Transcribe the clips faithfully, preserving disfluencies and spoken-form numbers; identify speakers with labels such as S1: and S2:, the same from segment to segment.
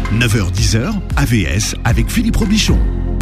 S1: neuf heures dix heures, A V S avec Philippe Robichon.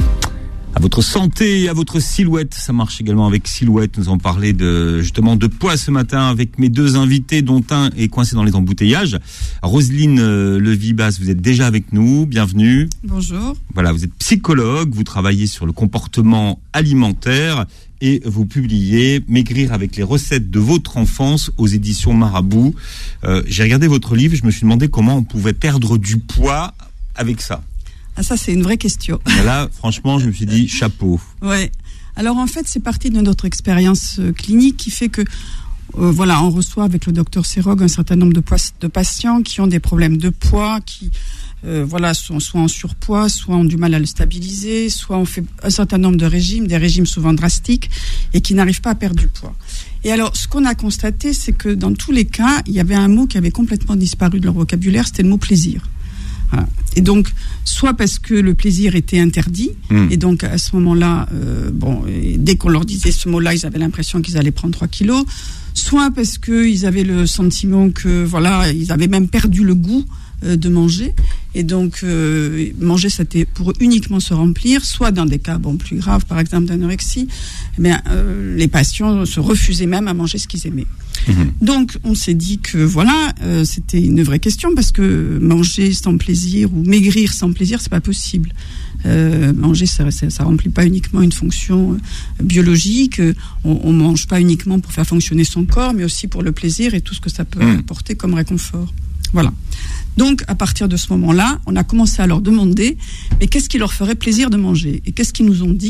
S2: À votre santé et à votre silhouette, ça marche également avec Silhouette. Nous en parlons de, justement de poids ce matin avec mes deux invités, dont un est coincé dans les embouteillages. Roselyne euh, Levibas, vous êtes déjà avec nous, bienvenue.
S3: Bonjour.
S2: Voilà, vous êtes psychologue, vous travaillez sur le comportement alimentaire et vous publiez Maigrir avec les recettes de votre enfance aux éditions Marabout. Euh, j'ai regardé votre livre, je me suis demandé comment on pouvait perdre du poids avec ça.
S3: Ah, ça, c'est une vraie question.
S2: Et là, franchement, je me suis dit, chapeau.
S3: Ouais. Alors, en fait, c'est parti de notre expérience euh, clinique qui fait que, euh, voilà, on reçoit avec le docteur Serog un certain nombre de, poids, de patients qui ont des problèmes de poids, qui, euh, voilà, sont soit en surpoids, soit ont du mal à le stabiliser, soit on fait un certain nombre de régimes, des régimes souvent drastiques, et qui n'arrivent pas à perdre du poids. Et alors, ce qu'on a constaté, c'est que dans tous les cas, il y avait un mot qui avait complètement disparu de leur vocabulaire, c'était le mot plaisir. Voilà. Et donc, soit parce que le plaisir était interdit, mmh. et donc à ce moment-là, euh, bon, dès qu'on leur disait ce mot-là, ils avaient l'impression qu'ils allaient prendre trois kilos, soit parce qu'ils avaient le sentiment que, voilà, ils avaient même perdu le goût euh, de manger, et donc euh, manger, c'était pour eux uniquement se remplir, soit dans des cas bon, plus graves, par exemple d'anorexie, eh bien, euh, les patients se refusaient même à manger ce qu'ils aimaient. Mmh. Donc, on s'est dit que voilà, euh, c'était une vraie question parce que manger sans plaisir ou maigrir sans plaisir, c'est pas possible. Euh, manger, ça, ça, ça remplit pas uniquement une fonction euh, biologique. On, on mange pas uniquement pour faire fonctionner son corps, mais aussi pour le plaisir et tout ce que ça peut mmh. apporter comme réconfort. Voilà. Donc, à partir de ce moment-là, on a commencé à leur demander, mais qu'est-ce qui leur ferait plaisir de manger ? Et qu'est-ce qu'ils nous ont dit ?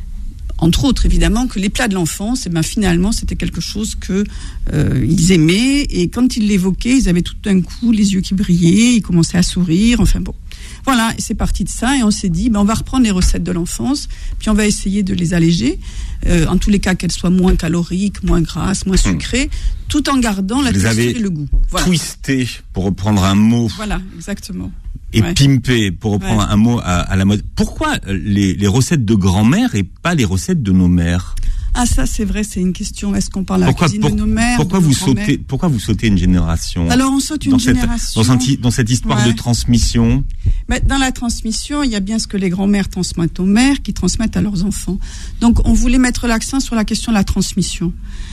S3: Entre autres, évidemment, que les plats de l'enfance, eh ben, finalement, c'était quelque chose que euh, ils aimaient. Et quand ils l'évoquaient, ils avaient tout d'un coup les yeux qui brillaient, ils commençaient à sourire. Enfin bon, voilà. Et c'est parti de ça. Et on s'est dit, ben, on va reprendre les recettes de l'enfance, puis on va essayer de les alléger. Euh, en tous les cas, qu'elles soient moins caloriques, moins grasses, moins sucrées, mmh. tout en gardant la texture et le goût.
S2: Voilà. Twisté, pour reprendre un mot.
S3: Voilà, exactement.
S2: Et
S3: ouais.
S2: pimpé, pour reprendre ouais. un mot à, à la mode. Pourquoi les, les recettes de grand-mère et pas les recettes de nos mères ?
S3: Ah, ça, c'est vrai, c'est une question. Est-ce qu'on parle à
S2: pourquoi,
S3: la cuisine
S2: pour,
S3: de nos mères
S2: pourquoi
S3: de
S2: vous
S3: nos
S2: sautez, pourquoi vous sautez une génération ?
S3: Alors, on saute une
S2: dans
S3: génération.
S2: Cette, dans, cette, dans cette histoire ouais. de transmission.
S3: Mais dans la transmission, il y a bien ce que les grands-mères transmettent aux mères, qui transmettent à leurs enfants. Donc, on voulait mettre l'accent sur la question de la transmission.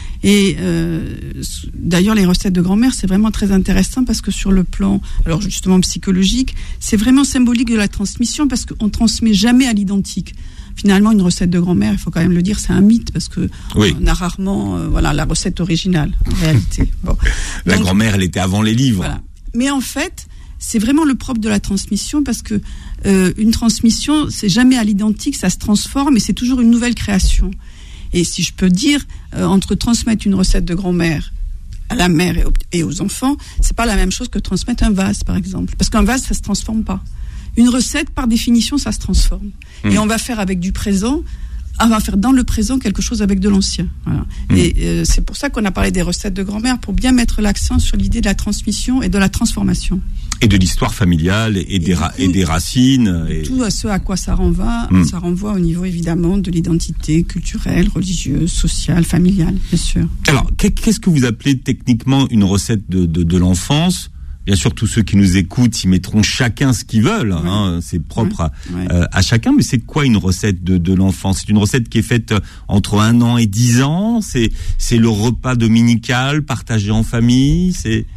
S3: Et euh, d'ailleurs, les recettes de grand-mère, c'est vraiment très intéressant parce que sur le plan, alors justement psychologique, c'est vraiment symbolique de la transmission parce qu'on ne transmet jamais à l'identique. Finalement, une recette de grand-mère, il faut quand même le dire, c'est un mythe parce que oui. on a rarement, euh, voilà, la recette originale en réalité. Bon.
S2: La
S3: Donc,
S2: grand-mère, elle était avant les livres.
S3: Voilà. Mais en fait, c'est vraiment le propre de la transmission parce que euh, une transmission, c'est jamais à l'identique, ça se transforme et c'est toujours une nouvelle création. Et si je peux dire, euh, entre transmettre une recette de grand-mère à la mère et aux, et aux enfants, c'est pas la même chose que transmettre un vase, par exemple. Parce qu'un vase, ça se transforme pas. Une recette, par définition, ça se transforme. Mmh. Et on va faire avec du présent, on va faire dans le présent quelque chose avec de l'ancien. Voilà. Mmh. Et euh, c'est pour ça qu'on a parlé des recettes de grand-mère, pour bien mettre l'accent sur l'idée de la transmission et de la transformation.
S2: Et de l'histoire familiale et, et, des, ra- coup, et des racines. Et...
S3: Tout à ce à quoi ça renvoie, mmh. ça renvoie au niveau évidemment de l'identité culturelle, religieuse, sociale, familiale, bien sûr.
S2: Alors, qu'est-ce que vous appelez techniquement une recette de, de, de l'enfance ? Bien sûr, tous ceux qui nous écoutent, ils mettront chacun ce qu'ils veulent. Ouais. Hein, c'est propre ouais. à, euh, à chacun. Mais c'est quoi une recette de, de l'enfance ? C'est une recette qui est faite entre un an et dix ans. C'est, c'est le repas dominical partagé en famille. C'est...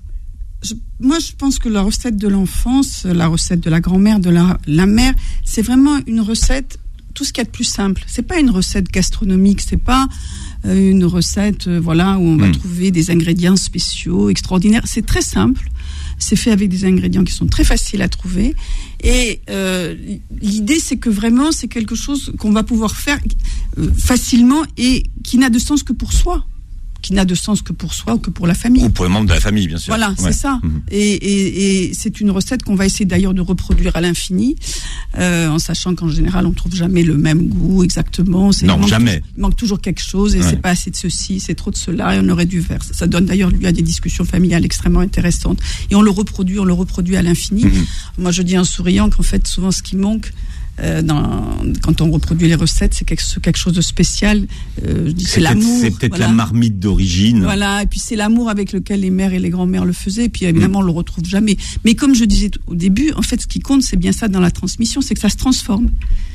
S3: Je, moi, je pense que la recette de l'enfance, la recette de la grand-mère, de la, la mère, c'est vraiment une recette, tout ce qu'il y a de plus simple. C'est pas une recette gastronomique, c'est pas euh, une recette, euh, voilà, où on va mmh. trouver des ingrédients spéciaux, extraordinaires. C'est très simple. C'est fait avec des ingrédients qui sont très faciles à trouver. Et euh, l'idée, c'est que vraiment, c'est quelque chose qu'on va pouvoir faire euh, facilement et qui n'a de sens que pour soi. Qui n'a de sens que pour soi ou que pour la famille.
S2: Ou pour les membres de la famille, bien sûr.
S3: Voilà,
S2: ouais.
S3: c'est ça. Mmh. Et, et, et c'est une recette qu'on va essayer d'ailleurs de reproduire à l'infini, euh, en sachant qu'en général, on ne trouve jamais le même goût exactement. C'est,
S2: non,
S3: il
S2: jamais.
S3: Toujours, il manque toujours quelque chose et ouais. c'est pas assez de ceci, c'est trop de cela et on aurait dû faire. Ça, ça donne d'ailleurs lieu à des discussions familiales extrêmement intéressantes. Et on le reproduit, on le reproduit à l'infini. Mmh. Moi, je dis en souriant qu'en fait, souvent, ce qui manque, euh, dans, quand on reproduit les recettes, c'est quelque, quelque chose de spécial. Euh, je dis, c'est,
S2: c'est
S3: l'amour.
S2: C'est peut-être
S3: voilà.
S2: la marmite d'origine.
S3: Voilà, et puis c'est l'amour avec lequel les mères et les grands-mères le faisaient, et puis évidemment, mmh. on le retrouve jamais. Mais comme je disais au début, en fait, ce qui compte, c'est bien ça dans la transmission, c'est que ça se transforme.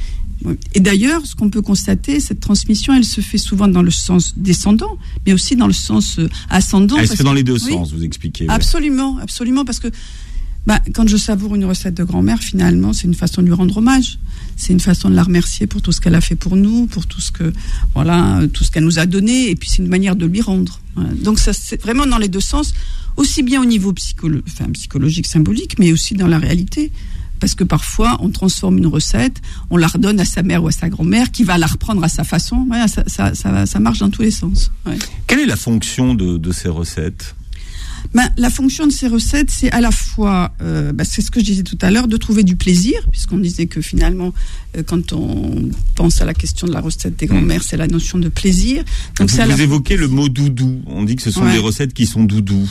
S3: Et d'ailleurs, ce qu'on peut constater, cette transmission, elle se fait souvent dans le sens descendant, mais aussi dans le sens ascendant.
S2: Elle se fait dans les deux
S3: oui,
S2: sens, vous expliquez.
S3: Absolument, ouais. absolument, parce que bah, quand je savoure une recette de grand-mère, finalement, c'est une façon de lui rendre hommage. C'est une façon de la remercier pour tout ce qu'elle a fait pour nous, pour tout ce que, voilà, tout ce qu'elle nous a donné, et puis c'est une manière de lui rendre. Voilà. Donc ça, c'est vraiment dans les deux sens, aussi bien au niveau psycholo- enfin, psychologique, symbolique, mais aussi dans la réalité. Parce que parfois, on transforme une recette, on la redonne à sa mère ou à sa grand-mère, qui va la reprendre à sa façon. Ouais, ça, ça, ça, ça marche dans tous les sens. Ouais.
S2: Quelle est la fonction de, de ces recettes ?
S3: Ben, la fonction de ces recettes, c'est à la fois, euh, ben, c'est ce que je disais tout à l'heure, de trouver du plaisir, puisqu'on disait que finalement, euh, quand on pense à la question de la recette des grands-mères, mmh. c'est la notion de plaisir. Donc,
S2: vous
S3: c'est
S2: vous
S3: la...
S2: évoquez le mot doudou. On dit que ce sont ouais. des recettes qui sont doudou.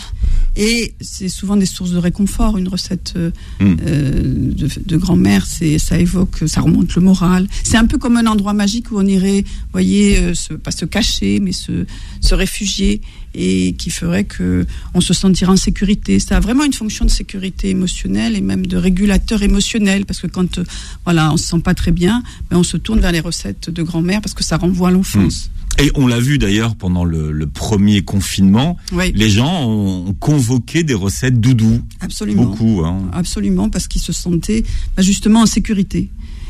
S3: Et c'est souvent des sources de réconfort. Une recette euh, mmh. euh, de, de grand-mère, c'est, ça évoque, ça remonte le moral. C'est un peu comme un endroit magique où on irait, vous voyez, euh, se, pas se cacher, mais se, se réfugier, et qui ferait que on se sentirait en sécurité. Ça a vraiment une fonction de sécurité émotionnelle et même de régulateur émotionnel, parce que quand euh, voilà, on se sent pas très bien, ben on se tourne vers les recettes de grand-mère parce que ça renvoie à l'enfance.
S2: Mmh. Et on l'a vu d'ailleurs pendant le, le premier confinement, oui. les gens ont convoqué des recettes doudou.
S3: Absolument.
S2: Beaucoup. Hein.
S3: Absolument, parce qu'ils se sentaient ben, justement en sécurité.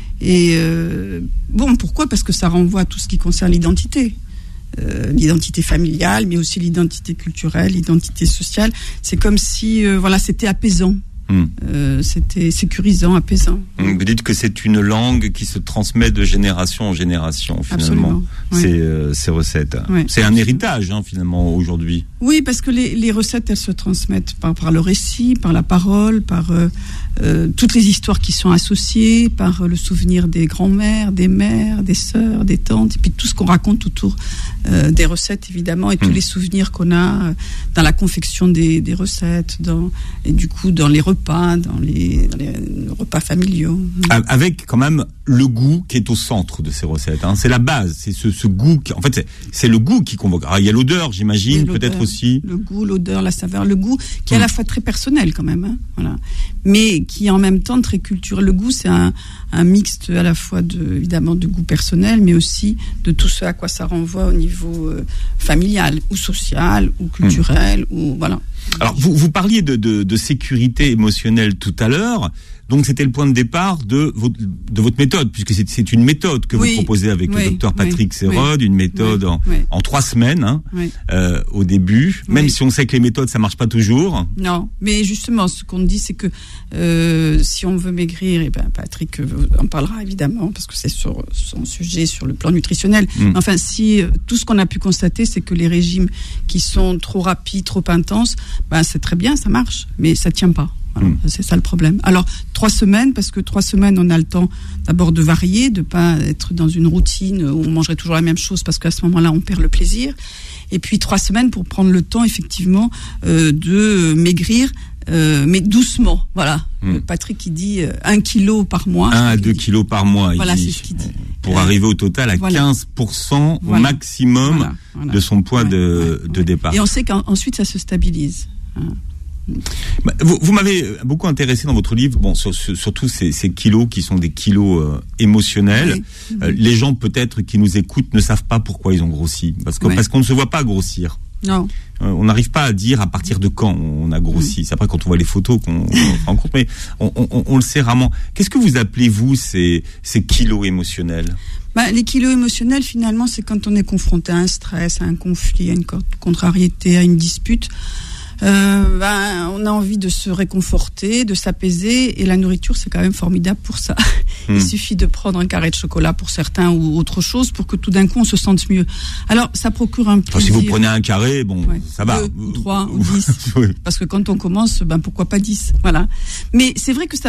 S3: Et euh, bon, pourquoi ? Parce que ça renvoie à tout ce qui concerne l'identité. Euh, l'identité familiale, mais aussi l'identité culturelle, l'identité sociale. C'est comme si, euh, voilà, c'était apaisant. Mmh. Euh, c'était sécurisant, apaisant.
S2: Vous dites que c'est une langue qui se transmet de génération en génération, finalement.
S3: Absolument, oui.
S2: ces, euh, ces recettes.
S3: Oui.
S2: C'est un héritage, hein, finalement, aujourd'hui.
S3: Oui, parce que les, les recettes, elles se transmettent par, par le récit, par la parole, par euh, euh, toutes les histoires qui sont associées, par euh, le souvenir des grands-mères, des mères, des sœurs, des tantes, et puis tout ce qu'on raconte autour euh, des recettes, évidemment, et tous mmh. les souvenirs qu'on a euh, dans la confection des, des recettes, dans, et du coup, dans les repas, dans les, dans les repas familiaux.
S2: Avec quand même le goût qui est au centre de ces recettes. Hein. C'est la base, c'est ce, ce goût. Qui, en fait, c'est, c'est le goût qui convoque. Alors, il y a l'odeur, j'imagine, l'odeur, peut-être aussi.
S3: Le goût, l'odeur, la saveur, le goût, qui est mmh. à la fois très personnel quand même. Hein, voilà. Mais qui est en même temps très culturel. Le goût, c'est un, un mixte à la fois de, évidemment, de goût personnel, mais aussi de tout ce à quoi ça renvoie au niveau euh, familial, ou social, ou culturel, mmh. ou voilà.
S2: Alors, vous, vous parliez de, de, de sécurité émotionnelle tout à l'heure. Donc, c'était le point de départ de votre, de votre méthode, puisque c'est, c'est une méthode que oui, vous proposez avec oui, le docteur Patrick oui, Sérode, oui, une méthode oui, en, oui. en trois semaines, hein, oui. euh, au début, oui. même si on sait que les méthodes, ça marche pas toujours.
S3: Non, mais justement, ce qu'on dit, c'est que euh, si on veut maigrir, et ben Patrick en parlera évidemment, parce que c'est sur son sujet, sur le plan nutritionnel. Mm. Enfin, si tout ce qu'on a pu constater, c'est que les régimes qui sont trop rapides, trop intenses, ben c'est très bien, ça marche, mais ça tient pas. Voilà, mmh. c'est ça le problème. Alors, trois semaines, parce que trois semaines, on a le temps d'abord de varier, de pas être dans une routine où on mangerait toujours la même chose, parce qu'à ce moment-là, on perd le plaisir. Et puis, trois semaines pour prendre le temps, effectivement, euh, de maigrir, euh, mais doucement. Voilà. Mmh. Patrick, il dit euh, un kilo par mois.
S2: Un à deux kilos par mois.
S3: Voilà,
S2: dit,
S3: c'est ce qu'il dit.
S2: Pour euh, arriver au total à voilà. quinze pour cent voilà. au maximum voilà. Voilà. de son poids ouais, de, ouais, de ouais. départ.
S3: Et on sait qu'ensuite, ça se stabilise. Hein.
S2: Vous, vous m'avez beaucoup intéressé dans votre livre, bon, sur, sur, surtout ces, ces kilos qui sont des kilos euh, émotionnels. Oui. Euh, les gens peut-être qui nous écoutent ne savent pas pourquoi ils ont grossi, parce que oui. parce qu'on ne se voit pas grossir.
S3: Non.
S2: Euh, on n'arrive pas à dire à partir de quand on a grossi. Oui. C'est après quand on voit les photos qu'on, qu'on se rend compte, mais on, on, on le sait rarement. Qu'est-ce que vous appelez vous ces, ces kilos émotionnels?
S3: Bah, les kilos émotionnels, finalement, c'est quand on est confronté à un stress, à un conflit, à une contrariété, à une dispute. Euh, ben, on a envie de se réconforter, de s'apaiser, et la nourriture, c'est quand même formidable pour ça. Mmh. Il suffit de prendre un carré de chocolat pour certains ou autre chose pour que tout d'un coup on se sente mieux. Alors, ça procure un plaisir.
S2: Enfin, si vous prenez un carré, bon, ouais. ça va.
S3: Deux, ou trois, ou dix. Oui. Parce que quand on commence, ben pourquoi pas dix. Voilà. Mais c'est vrai que ça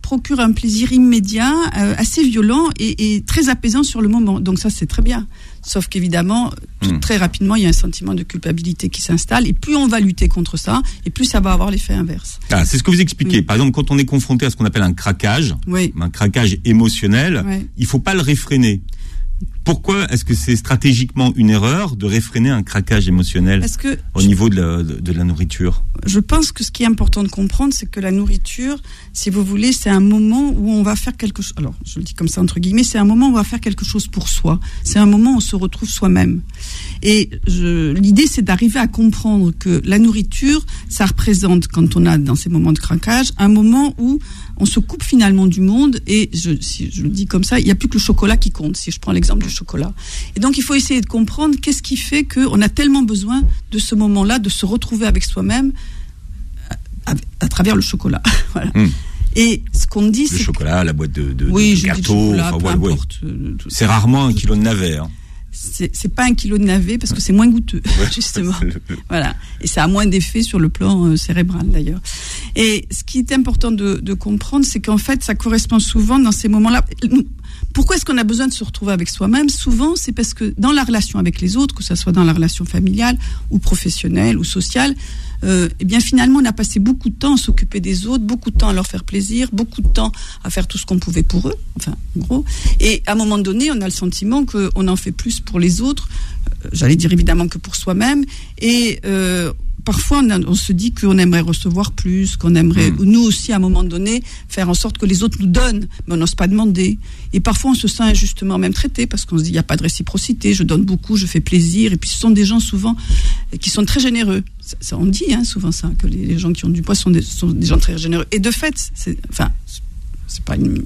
S3: procure un plaisir immédiat, euh, assez violent et, et très apaisant sur le moment. Donc ça, c'est très bien. Sauf qu'évidemment, mmh. très rapidement, il y a un sentiment de culpabilité qui s'installe. Et plus on va lutter contre ça, et plus ça va avoir l'effet inverse.
S2: Ah, c'est ce que vous expliquez. Oui. Par exemple, quand on est confronté à ce qu'on appelle un craquage, oui. un craquage émotionnel, oui. il ne faut pas le réfréner. Pourquoi est-ce que c'est stratégiquement une erreur de réfréner un craquage émotionnel Parce que au je, niveau de la, de, de la nourriture?
S3: Je pense que ce qui est important de comprendre, c'est que la nourriture, si vous voulez, c'est un moment où on va faire quelque chose. Alors, je le dis comme ça entre guillemets, c'est un moment où on va faire quelque chose pour soi. C'est un moment où on se retrouve soi-même. Et je, l'idée, c'est d'arriver à comprendre que la nourriture, ça représente, quand on a dans ces moments de craquage, un moment où on se coupe finalement du monde. Et je, si je le dis comme ça, il n'y a plus que le chocolat qui compte, si je prends l'exemple du chocolat. Et donc, il faut essayer de comprendre qu'est-ce qui fait qu'on a tellement besoin de ce moment-là, de se retrouver avec soi-même à, à, à travers le chocolat. Voilà. Mmh. Et ce qu'on dit,
S2: le
S3: c'est... Le
S2: chocolat, que... la boîte de, de,
S3: oui,
S2: de gâteaux,
S3: chocolat, enfin, ouais, ouais.
S2: C'est rarement un kilo de navet, hein.
S3: C'est, c'est pas un kilo de navet parce que c'est moins goûteux, ouais, justement. Voilà. Et ça a moins d'effet sur le plan euh, cérébral, d'ailleurs. Et ce qui est important de, de comprendre, c'est qu'en fait, ça correspond souvent dans ces moments-là. Pourquoi est-ce qu'on a besoin de se retrouver avec soi-même ? Souvent, c'est parce que dans la relation avec les autres, que ce soit dans la relation familiale ou professionnelle ou sociale, euh, eh bien finalement, on a passé beaucoup de temps à s'occuper des autres, beaucoup de temps à leur faire plaisir, beaucoup de temps à faire tout ce qu'on pouvait pour eux, enfin, en gros. Et à un moment donné, on a le sentiment qu'on en fait plus pour les autres, euh, j'allais dire évidemment que pour soi-même, et euh, parfois, on, a, on se dit qu'on aimerait recevoir plus, qu'on aimerait, mmh. nous aussi, à un moment donné, faire en sorte que les autres nous donnent, mais on n'ose pas demander. Et parfois, on se sent injustement même traité, parce qu'on se dit, il n'y a pas de réciprocité, je donne beaucoup, je fais plaisir. Et puis, ce sont des gens, souvent, qui sont très généreux. Ça, ça, on dit hein, souvent ça, que les, les gens qui ont du poids sont des, sont des gens très généreux. Et de fait, c'est... Enfin, c'est pas une,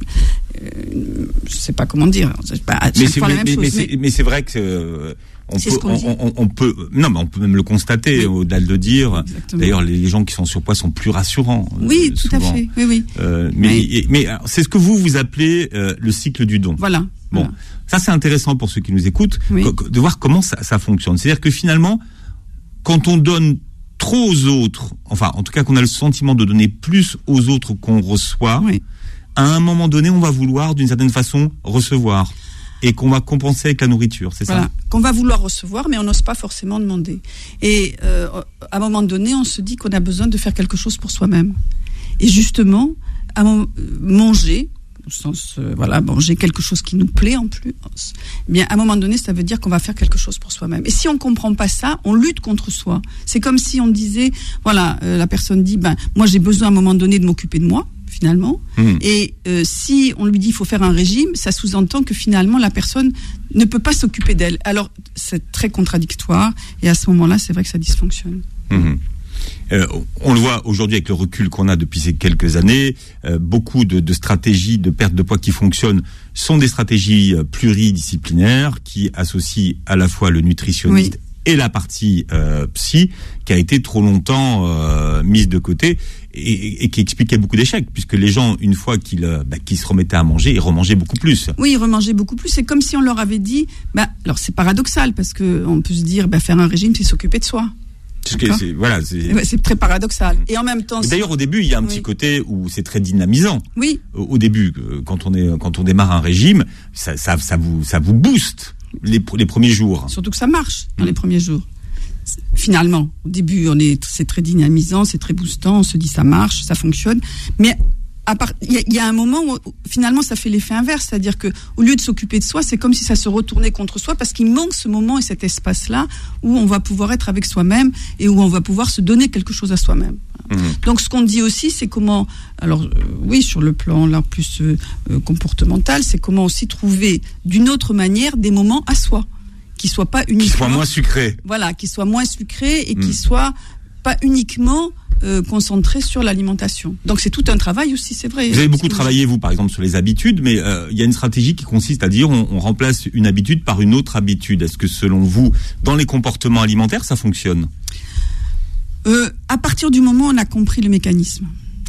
S3: une je sais pas comment dire, c'est pas
S2: mais c'est, mais, mais, mais, c'est, mais c'est vrai que euh, on, peut, on, on, on peut non mais on peut même le constater oui. au-delà de le dire. Exactement. D'ailleurs les, les gens qui sont surpoids sont plus rassurants.
S3: Oui,
S2: euh,
S3: tout
S2: souvent.
S3: à fait. Oui oui.
S2: Euh, mais oui. Et, mais alors, c'est ce que vous vous appelez euh, le cycle du don.
S3: Voilà.
S2: Bon,
S3: voilà.
S2: Ça c'est intéressant pour ceux qui nous écoutent
S3: oui.
S2: de voir comment ça, ça fonctionne. C'est-à-dire que finalement quand on donne trop aux autres, enfin en tout cas qu'on a le sentiment de donner plus aux autres qu'on reçoit. Oui. À un moment donné, on va vouloir, d'une certaine façon, recevoir. Et qu'on va compenser avec la nourriture, c'est
S3: voilà.
S2: ça ?
S3: Qu'on va vouloir recevoir, mais on n'ose pas forcément demander. Et euh, à un moment donné, on se dit qu'on a besoin de faire quelque chose pour soi-même. Et justement, à manger, au sens, euh, voilà, manger quelque chose qui nous plaît en plus, eh bien, à un moment donné, ça veut dire qu'on va faire quelque chose pour soi-même. Et si on ne comprend pas ça, on lutte contre soi. C'est comme si on disait, voilà, euh, la personne dit, ben, moi j'ai besoin à un moment donné de m'occuper de moi. Finalement, mmh. et euh, si on lui dit il faut faire un régime, ça sous-entend que finalement la personne ne peut pas s'occuper d'elle. Alors c'est très contradictoire, et à ce moment-là, c'est vrai que ça dysfonctionne.
S2: Mmh. Euh, on le voit aujourd'hui avec le recul qu'on a depuis ces quelques années, euh, beaucoup de, de stratégies de perte de poids qui fonctionnent sont des stratégies euh, pluridisciplinaires qui associent à la fois le nutritionniste oui. et la partie euh, psy, qui a été trop longtemps euh, mise de côté. Et, et qui expliquait beaucoup d'échecs, puisque les gens, une fois qu'ils, bah, qu'ils se remettaient à manger, ils remangeaient beaucoup plus.
S3: Oui, ils remangeaient beaucoup plus. C'est comme si on leur avait dit, bah, alors c'est paradoxal, parce que on peut se dire, bah, faire un régime, c'est s'occuper de soi.
S2: C'est, c'est, voilà, c'est...
S3: Ouais, c'est très paradoxal. Et en même temps,
S2: et d'ailleurs, au début, il y a un oui. petit côté où c'est très dynamisant.
S3: Oui.
S2: Au, au début, quand on est, quand on démarre un régime, ça, ça, ça vous, ça vous booste les, les premiers jours.
S3: Surtout que ça marche dans mmh. les premiers jours. Finalement, au début, on est, c'est très dynamisant, c'est très boostant, on se dit ça marche, ça fonctionne. Mais à part, il y, y a un moment où finalement ça fait l'effet inverse, c'est-à-dire que au lieu de s'occuper de soi, c'est comme si ça se retournait contre soi, parce qu'il manque ce moment et cet espace-là où on va pouvoir être avec soi-même et où on va pouvoir se donner quelque chose à soi-même. Mmh. Donc ce qu'on dit aussi, c'est comment, alors euh, oui, sur le plan là plus euh, comportemental, c'est comment aussi trouver d'une autre manière des moments à soi. Qui soit pas uniquement,
S2: qui soit moins sucré.
S3: Voilà, qui soit moins sucré et mmh. qui soit pas uniquement euh, concentré sur l'alimentation. Donc c'est tout un travail aussi, c'est vrai.
S2: Vous avez beaucoup travaillé vous, par exemple, sur les habitudes, mais il euh, y a une stratégie qui consiste à dire on, on remplace une habitude par une autre habitude. Est-ce que selon vous, dans les comportements alimentaires, ça fonctionne ?
S3: euh, À partir du moment où on a compris le mécanisme.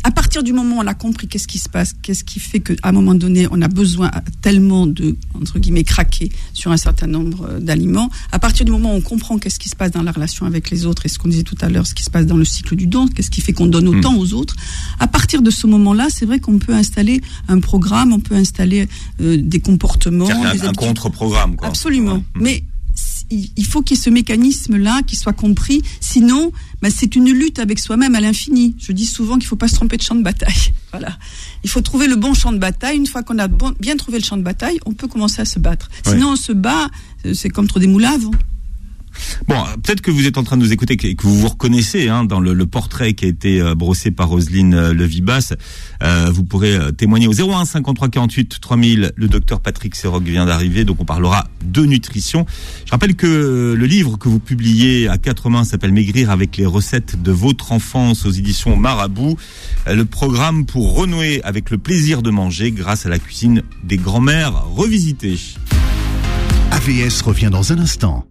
S3: À partir du moment où on a compris qu'est-ce qui se passe, qu'est-ce qui fait qu'à un moment donné, on a besoin tellement de, entre guillemets, craquer sur un certain nombre d'aliments, à partir du moment où on comprend qu'est-ce qui se passe dans la relation avec les autres, et ce qu'on disait tout à l'heure, ce qui se passe dans le cycle du don, qu'est-ce qui fait qu'on donne autant mmh. aux autres, à partir de ce moment-là, c'est vrai qu'on peut installer un programme, on peut installer euh, des comportements.
S2: C'est
S3: des
S2: un, un contre-programme, quoi.
S3: Absolument.
S2: Ouais.
S3: Mais il faut qu'il y ait ce mécanisme-là qui soit compris. Sinon, bah, c'est une lutte avec soi-même à l'infini. Je dis souvent qu'il ne faut pas se tromper de champ de bataille. Voilà. Il faut trouver le bon champ de bataille. Une fois qu'on a bon, bien trouvé le champ de bataille, on peut commencer à se battre. Sinon, ouais. on se bat, c'est comme contre des moules à vent.
S2: Bon, peut-être que vous êtes en train de nous écouter et que vous vous reconnaissez hein, dans le, le portrait qui a été euh, brossé par Roselyne euh, Levibas. Euh, vous pourrez euh, témoigner au zéro un cinquante-trois quarante-huit trois mille. Le docteur Patrick Serrogue vient d'arriver, donc on parlera de nutrition. Je rappelle que le livre que vous publiez à quatre mains s'appelle Maigrir avec les recettes de votre enfance aux éditions Marabout. Euh, le programme pour renouer avec le plaisir de manger grâce à la cuisine des grands-mères revisitées.
S1: A V S revient dans un instant.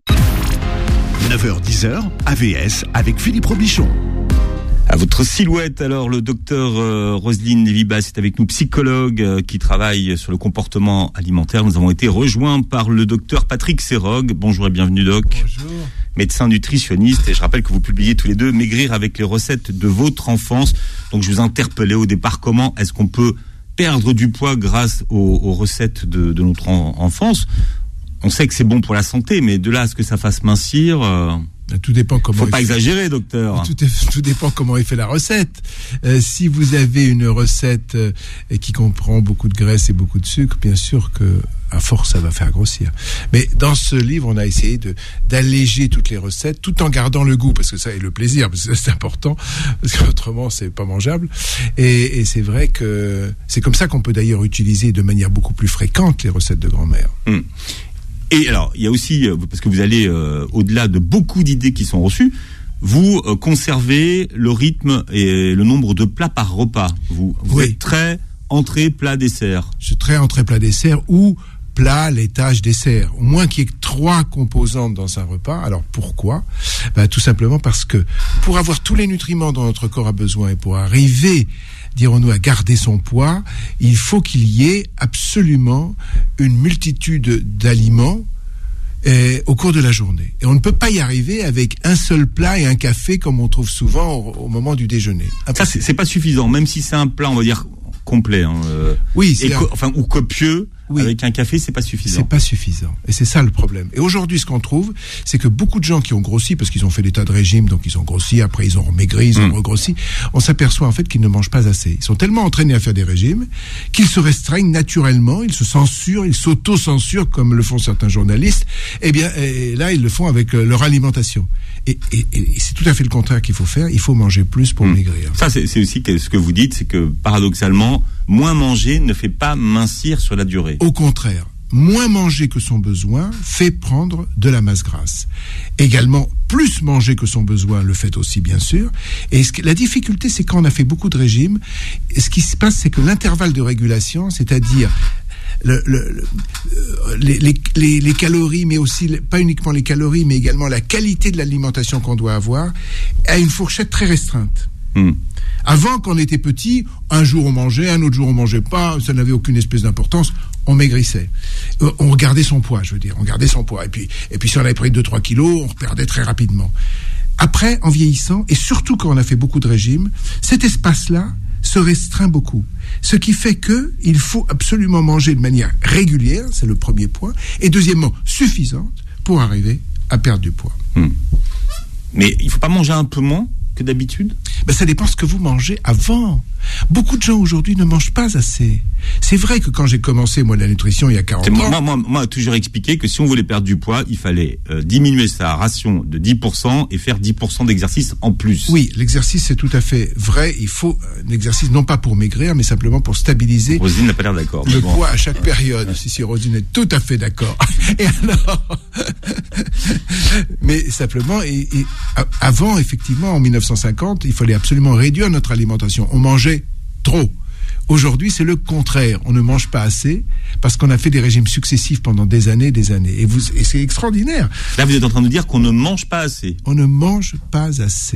S1: neuf heures dix, A V S avec Philippe Robichon.
S2: À votre silhouette, alors, le docteur euh, Roselyne Levibas est avec nous, psychologue euh, qui travaille sur le comportement alimentaire. Nous avons été rejoints par le docteur Patrick Serrogue. Bonjour et bienvenue, doc.
S4: Bonjour.
S2: Médecin nutritionniste, et je rappelle que vous publiez tous les deux Maigrir avec les recettes de votre enfance. Donc je vous interpellais au départ, comment est-ce qu'on peut perdre du poids grâce aux, aux recettes de, de notre en, enfance? On sait que c'est bon pour la santé, mais de là à ce que ça fasse mincir... Euh...
S4: Tout dépend comment.
S2: Faut pas fait... exagérer, docteur.
S4: Tout, est, tout dépend comment il fait la recette. Euh, si vous avez une recette euh, qui comprend beaucoup de graisse et beaucoup de sucre, bien sûr que à force ça va faire grossir. Mais dans ce livre, on a essayé de d'alléger toutes les recettes, tout en gardant le goût, parce que ça et le plaisir, parce que c'est important, parce qu'autrement c'est pas mangeable. Et, et c'est vrai que c'est comme ça qu'on peut d'ailleurs utiliser de manière beaucoup plus fréquente les recettes de grand-mère.
S2: Mmh. Et alors, il y a aussi, parce que vous allez euh, au-delà de beaucoup d'idées qui sont reçues, vous euh, conservez le rythme et le nombre de plats par repas. Vous, vous
S4: oui.
S2: êtes très entrée, plat, dessert.
S4: Je suis très entrée, plat, dessert ou plat, laitage, dessert. Au moins qu'il y ait trois composantes dans un repas. Alors pourquoi ? Ben, tout simplement parce que pour avoir tous les nutriments dont notre corps a besoin et pour arriver, dirons-nous, à garder son poids, il faut qu'il y ait absolument une multitude d'aliments euh, au cours de la journée. Et on ne peut pas y arriver avec un seul plat et un café comme on trouve souvent au, au moment du déjeuner.
S2: Ça, c'est, c'est pas suffisant, même si c'est un plat, on va dire, complet. Hein, euh,
S4: oui, c'est
S2: co-
S4: un...
S2: enfin, ou copieux.
S4: Oui.
S2: Avec un café, c'est pas suffisant.
S4: C'est pas suffisant. Et c'est ça le problème. Et aujourd'hui, ce qu'on trouve, c'est que beaucoup de gens qui ont grossi, parce qu'ils ont fait des tas de régimes, donc ils ont grossi, après ils ont maigri, ils ont mmh. regrossi, on s'aperçoit en fait qu'ils ne mangent pas assez. Ils sont tellement entraînés à faire des régimes qu'ils se restreignent naturellement, ils se censurent, ils s'auto-censurent, comme le font certains journalistes. Eh bien, et là, ils le font avec leur alimentation. Et, et, et c'est tout à fait le contraire qu'il faut faire. Il faut manger plus pour mmh. maigrir.
S2: Ça, c'est, c'est aussi ce que vous dites, c'est que paradoxalement, moins manger ne fait pas mincir sur la durée.
S4: Au contraire, moins manger que son besoin fait prendre de la masse grasse. Également, plus manger que son besoin le fait aussi, bien sûr. Et ce que, la difficulté, c'est quand on a fait beaucoup de régimes, ce qui se passe, c'est que l'intervalle de régulation, c'est-à-dire Le, le, le, les, les, les, les calories, mais aussi, pas uniquement les calories, mais également la qualité de l'alimentation qu'on doit avoir, a une fourchette très restreinte. Mmh. Avant, quand on était petit, un jour on mangeait, un autre jour on mangeait pas, ça n'avait aucune espèce d'importance, on maigrissait. Euh, on regardait son poids, je veux dire, on gardait son poids. Et puis, et puis si on avait pris deux trois kilos, on reperdait très rapidement. Après, en vieillissant, et surtout quand on a fait beaucoup de régimes, cet espace-là se restreint beaucoup. Ce qui fait que il faut absolument manger de manière régulière, c'est le premier point, et deuxièmement, suffisante pour arriver à perdre du poids.
S2: Mmh. Mais il ne faut pas manger un peu moins que d'habitude ?
S4: Ben, ça dépend ce que vous mangez avant. Beaucoup de gens aujourd'hui ne mangent pas assez. C'est vrai que quand j'ai commencé, moi, la nutrition, il y a quarante ans...
S2: Moi, moi, moi, toujours expliqué que si on voulait perdre du poids, il fallait euh, diminuer sa ration de dix pour cent et faire dix pour cent d'exercice en plus.
S4: Oui, l'exercice, c'est tout à fait vrai. Il faut un exercice, non pas pour maigrir, mais simplement pour stabiliser...
S2: Roselyne n'a pas l'air d'accord.
S4: Le
S2: bon.
S4: poids à chaque période. Si, si, Roselyne est tout à fait d'accord. Et alors... mais simplement, et, et, avant, effectivement, en dix-neuf cent cinquante, il fallait absolument réduire notre alimentation. On mangeait trop. Aujourd'hui, c'est le contraire. On ne mange pas assez parce qu'on a fait des régimes successifs pendant des années et des années. Et, vous, et c'est extraordinaire.
S2: Là, vous êtes en train de dire qu'on ne mange pas assez.
S4: On ne mange pas assez.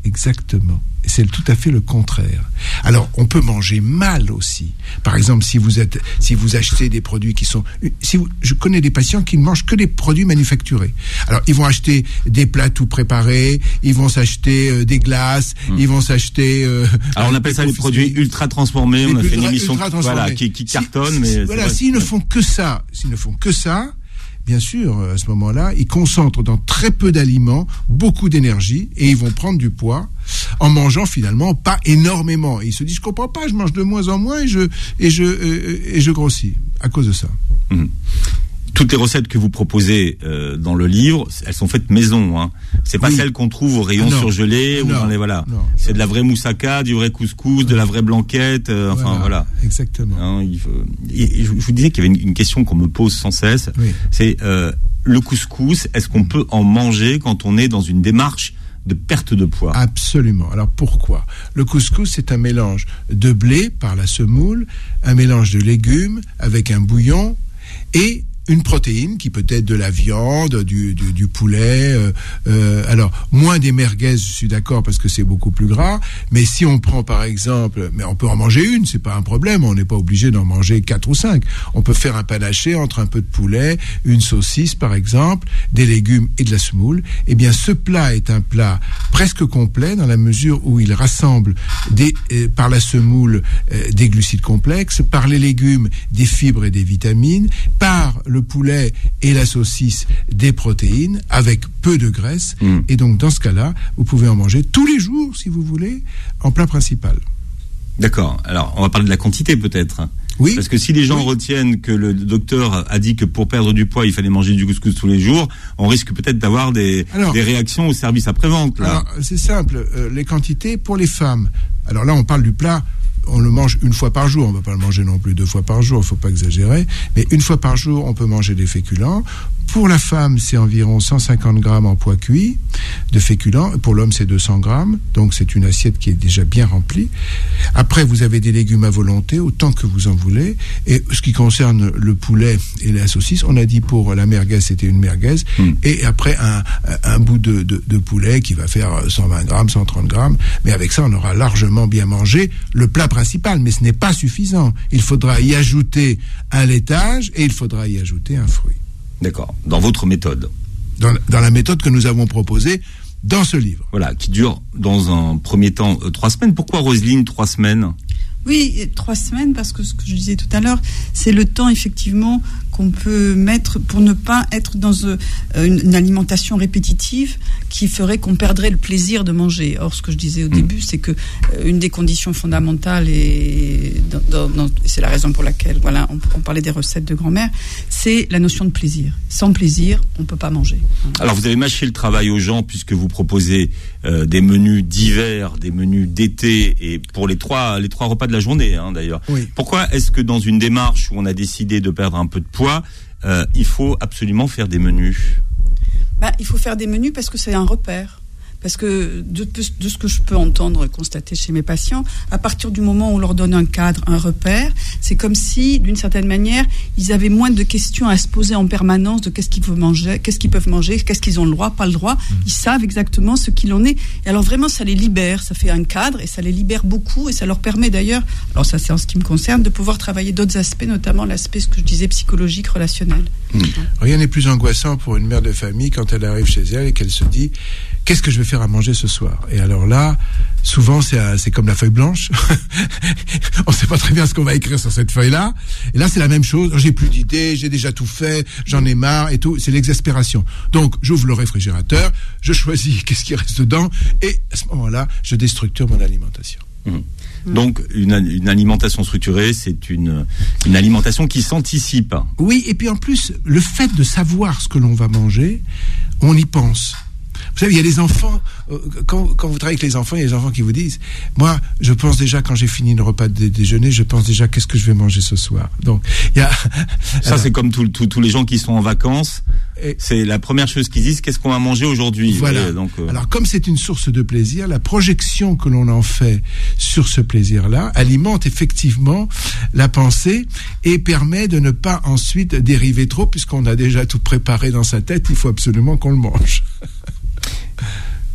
S4: Exactement. C'est tout à fait le contraire. Alors, on peut manger mal aussi. Par exemple, si vous êtes, si vous achetez des produits qui sont, si vous, je connais des patients qui ne mangent que des produits manufacturés. Alors, ils vont acheter des plats tout préparés, ils vont s'acheter euh, des glaces, mmh. ils vont s'acheter. Euh,
S2: Alors, on appelle ça des produits ultra transformés. On a fait une émission, voilà, qui, qui cartonne, si, mais
S4: voilà, s'ils ne font que ça, s'ils ne font que ça. Bien sûr, à ce moment-là, ils concentrent dans très peu d'aliments beaucoup d'énergie et ils vont prendre du poids en mangeant finalement pas énormément. Et ils se disent, je comprends pas, je mange de moins en moins et je et je euh, et je grossis à cause de ça.
S2: Mmh. Toutes les recettes que vous proposez euh, dans le livre, elles sont faites maison. Hein. C'est pas oui. celles qu'on trouve au rayon non. surgelé ou
S4: non.
S2: dans les voilà.
S4: Non.
S2: C'est de la vraie moussaka, du vrai couscous, de la vraie blanquette. Euh, enfin voilà.
S4: voilà. Exactement.
S2: Hein, il faut... et, et je vous disais qu'il y avait une, une question qu'on me pose sans cesse. Oui. C'est euh, le couscous. Est-ce qu'on peut en manger quand on est dans une démarche de perte de poids?
S4: Absolument. Alors pourquoi? Le couscous, c'est un mélange de blé par la semoule, un mélange de légumes avec un bouillon et une protéine qui peut être de la viande, du, du, du poulet. Euh, euh, alors, moins des merguez, je suis d'accord, parce que c'est beaucoup plus gras. Mais si on prend, par exemple, mais on peut en manger une, c'est pas un problème. On n'est pas obligé d'en manger quatre ou cinq. On peut faire un panaché entre un peu de poulet, une saucisse, par exemple, des légumes et de la semoule. Eh bien, ce plat est un plat presque complet dans la mesure où il rassemble des, euh, par la semoule euh, des glucides complexes, par les légumes des fibres et des vitamines, par le le poulet et la saucisse des protéines avec peu de graisse. Mmh. Et donc, dans ce cas-là, vous pouvez en manger tous les jours, si vous voulez, en plat principal.
S2: D'accord. Alors, on va parler de la quantité, peut-être.
S4: Oui.
S2: Parce que si les gens oui. retiennent que le docteur a dit que pour perdre du poids, il fallait manger du couscous tous les jours, on risque peut-être d'avoir des, alors, des réactions au service après-vente. Là.
S4: Alors, c'est simple. Euh, les quantités pour les femmes. Alors là, on parle du plat. On le mange une fois par jour, on ne va pas le manger non plus deux fois par jour, il ne faut pas exagérer, mais une fois par jour, on peut manger des féculents. Pour la femme, c'est environ cent cinquante grammes en pois cuit de féculents. Pour l'homme, c'est deux cents grammes. Donc, c'est une assiette qui est déjà bien remplie. Après, vous avez des légumes à volonté, autant que vous en voulez. Et ce qui concerne le poulet et la saucisse, on a dit pour la merguez, c'était une merguez. Mmh. Et après, un, un bout de, de, de poulet qui va faire cent vingt grammes, cent trente grammes. Mais avec ça, on aura largement bien mangé le plat principal. Mais ce n'est pas suffisant. Il faudra y ajouter un laitage et il faudra y ajouter un fruit.
S2: D'accord. Dans votre méthode.
S4: Dans, dans la méthode que nous avons proposée dans ce livre.
S2: Voilà, qui dure dans un premier temps euh, trois semaines. Pourquoi, Roselyne, trois semaines ?
S3: Oui, trois semaines, parce que ce que je disais tout à l'heure, c'est le temps, effectivement, qu'on peut mettre pour ne pas être dans une, une alimentation répétitive qui ferait qu'on perdrait le plaisir de manger. Or, ce que je disais au mmh. début, c'est que euh, une des conditions fondamentales, et dans, dans, dans, c'est la raison pour laquelle voilà, on, on parlait des recettes de grand-mère, c'est la notion de plaisir. Sans plaisir, on ne peut pas manger.
S2: Alors, vous avez mâché le travail aux gens puisque vous proposez euh, des menus d'hiver, des menus d'été, et pour les trois, les trois repas de la journée, hein, d'ailleurs. Oui. Pourquoi est-ce que dans une démarche où on a décidé de perdre un peu de poids, euh, il faut absolument faire des menus ?
S3: Ben, il faut faire des menus parce que c'est un repère. Parce que de, de, de ce que je peux entendre, constater chez mes patients, à partir du moment où on leur donne un cadre, un repère, c'est comme si, d'une certaine manière, ils avaient moins de questions à se poser en permanence de qu'est-ce qu'ils peuvent manger, qu'est-ce qu'ils peuvent manger, qu'est-ce qu'ils ont le droit, pas le droit. Mmh. Ils savent exactement ce qu'il en est. Et alors vraiment, ça les libère, ça fait un cadre et ça les libère beaucoup et ça leur permet d'ailleurs, alors ça c'est en ce qui me concerne, de pouvoir travailler d'autres aspects, notamment l'aspect, ce que je disais, psychologique, relationnel.
S4: Mmh. Rien n'est plus angoissant pour une mère de famille quand elle arrive chez elle et qu'elle se dit « Qu'est-ce que je vais faire à manger ce soir ?» Et alors là, souvent, c'est, c'est comme la feuille blanche. On ne sait pas très bien ce qu'on va écrire sur cette feuille-là. Et là, c'est la même chose. J'ai plus d'idées, j'ai déjà tout fait, j'en ai marre et tout. C'est l'exaspération. Donc, j'ouvre le réfrigérateur, je choisis qu'est-ce qui reste dedans et à ce moment-là, je déstructure mon alimentation.
S2: Mmh. Donc, une, une alimentation structurée, c'est une, une alimentation qui s'anticipe.
S4: Oui, et puis en plus, le fait de savoir ce que l'on va manger, on y pense. Vous savez, il y a des enfants, euh, quand, quand vous travaillez avec les enfants, il y a des enfants qui vous disent « Moi, je pense déjà, quand j'ai fini le repas de déjeuner, je pense déjà qu'est-ce que je vais manger ce soir. » Donc, il y a...
S2: Ça, alors, c'est comme tous tout, tout les gens qui sont en vacances. Et c'est la première chose qu'ils disent, qu'est-ce qu'on va manger aujourd'hui.
S4: Voilà.
S2: Ouais, donc, euh...
S4: Alors, comme c'est une source de plaisir, la projection que l'on en fait sur ce plaisir-là alimente effectivement la pensée et permet de ne pas ensuite dériver trop, puisqu'on a déjà tout préparé dans sa tête, il faut absolument qu'on le mange.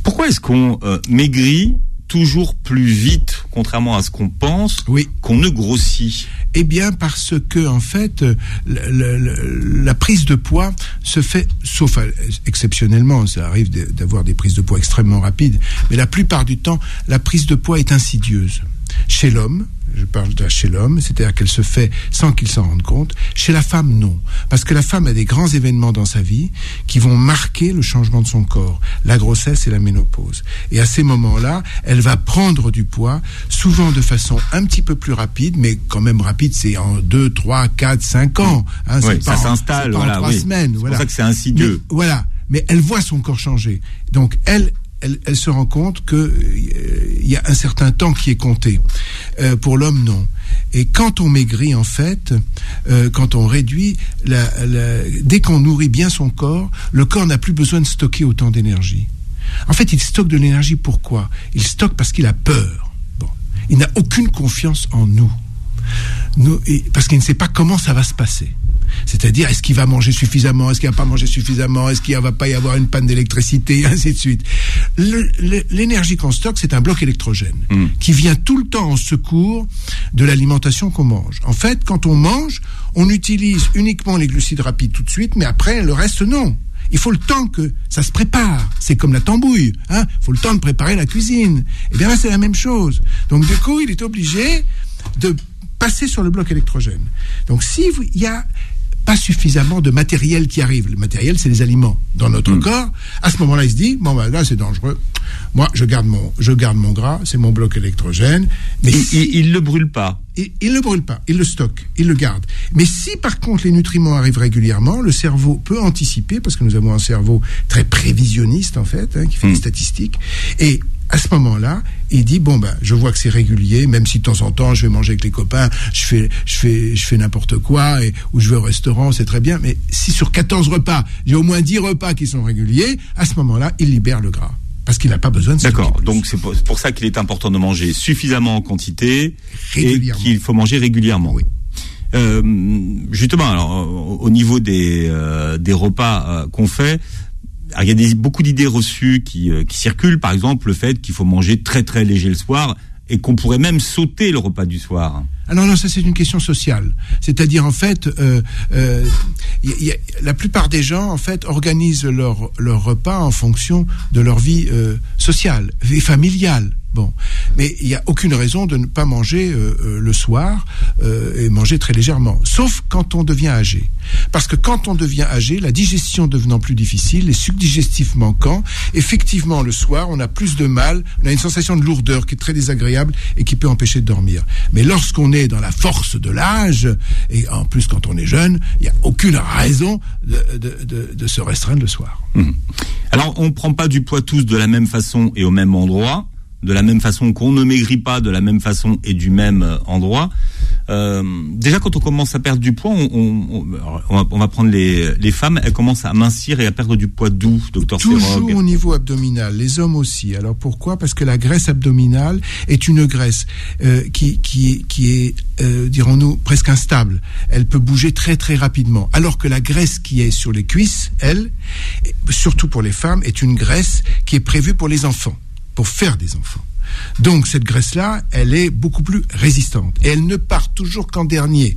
S2: Pourquoi est-ce qu'on euh, maigrit toujours plus vite, contrairement à ce qu'on pense,
S4: oui.
S2: qu'on ne grossit?
S4: Eh bien, parce que en fait, la, la, la prise de poids se fait, sauf exceptionnellement, ça arrive d'avoir des prises de poids extrêmement rapides, mais la plupart du temps, la prise de poids est insidieuse. Chez l'homme, je parle de chez l'homme, c'est-à-dire qu'elle se fait sans qu'il s'en rende compte. Chez la femme, non. Parce que la femme a des grands événements dans sa vie qui vont marquer le changement de son corps, la grossesse et la ménopause. Et à ces moments-là, elle va prendre du poids, souvent de façon un petit peu plus rapide, mais quand même rapide, c'est en deux, trois, quatre, cinq ans. Hein,
S2: oui,
S4: c'est
S2: ça
S4: pas
S2: s'installe,
S4: en, c'est pas
S2: voilà,
S4: en trois
S2: oui.
S4: semaines.
S2: C'est
S4: voilà.
S2: pour ça que c'est insidieux.
S4: Mais, voilà. Mais elle voit son corps changer. Donc, elle, Elle, elle se rend compte que euh, y a un certain temps qui est compté. Euh, pour l'homme, non. Et quand on maigrit, en fait, euh, quand on réduit, la, la, dès qu'on nourrit bien son corps, le corps n'a plus besoin de stocker autant d'énergie. En fait, il stocke de l'énergie pourquoi ? Il stocke parce qu'il a peur. Bon. Il n'a aucune confiance en nous. nous et, parce qu'il ne sait pas comment ça va se passer. C'est-à-dire, est-ce qu'il va manger suffisamment, est-ce qu'il va pas manger suffisamment, est-ce qu'il va pas y avoir une panne d'électricité, et ainsi de suite. Le, le, l'énergie qu'on stocke, c'est un bloc électrogène mmh. qui vient tout le temps en secours de l'alimentation qu'on mange. En fait, quand on mange, on utilise uniquement les glucides rapides tout de suite, mais après, le reste, non. Il faut le temps que ça se prépare. C'est comme la tambouille. Hein. Il faut le temps de préparer la cuisine. Et bien là, c'est la même chose. Donc, du coup, il est obligé de passer sur le bloc électrogène. Donc, s'il y a pas suffisamment de matériel qui arrive. Le matériel, c'est les aliments dans notre mmh. corps. À ce moment-là, il se dit, bon, ben là, c'est dangereux. Moi, je garde mon, je garde mon gras, c'est mon bloc électrogène. Mais
S2: il,
S4: si,
S2: il, il le brûle pas.
S4: Il, il le brûle pas, il le stocke, il le garde. Mais si, par contre, les nutriments arrivent régulièrement, le cerveau peut anticiper, parce que nous avons un cerveau très prévisionniste, en fait, hein, qui fait mmh. des statistiques. Et à ce moment-là, il dit bon ben je vois que c'est régulier, même si de temps en temps je vais manger avec les copains, je fais je fais je fais n'importe quoi et ou je vais au restaurant, c'est très bien, mais si sur quatorze repas, j'ai au moins dix repas qui sont réguliers, à ce moment-là, il libère le gras parce qu'il n'a pas besoin de ça.
S2: D'accord. Donc c'est pour, c'est pour ça qu'il est important de manger suffisamment en quantité et qu'il faut manger régulièrement.
S4: Oui.
S2: Euh, justement, alors au niveau des euh, des repas euh, qu'on fait, alors, il y a des, beaucoup d'idées reçues qui, euh, qui circulent, par exemple le fait qu'il faut manger très très léger le soir et qu'on pourrait même sauter le repas du soir.
S4: Alors non, ça c'est une question sociale. C'est-à-dire en fait, euh, euh, y a, la plupart des gens en fait organisent leur, leur repas en fonction de leur vie euh, sociale et familiale. Bon, mais il n'y a aucune raison de ne pas manger euh, euh, le soir euh, et manger très légèrement, sauf quand on devient âgé. Parce que quand on devient âgé, la digestion devenant plus difficile, les sucs digestifs manquant, effectivement le soir on a plus de mal, on a une sensation de lourdeur qui est très désagréable et qui peut empêcher de dormir. Mais lorsqu'on est dans la force de l'âge, et en plus quand on est jeune, il n'y a aucune raison de, de, de, de se restreindre le soir.
S2: Mmh. Alors on ne prend pas du poids tous de la même façon et au même endroit, de la même façon qu'on ne maigrit pas de la même façon et du même endroit. Euh, déjà, quand on commence à perdre du poids, on, on, on, va, on va prendre les, les femmes, elles commencent à mincir et à perdre du poids d'où, docteur Serog ?
S4: Toujours au niveau abdominal, les hommes aussi. Alors pourquoi ? Parce que la graisse abdominale est une graisse euh, qui, qui, qui est, euh, dirons-nous, presque instable. Elle peut bouger très très rapidement. Alors que la graisse qui est sur les cuisses, elle, surtout pour les femmes, est une graisse qui est prévue pour les enfants, pour faire des enfants. Donc cette graisse-là, elle est beaucoup plus résistante. Et elle ne part toujours qu'en dernier.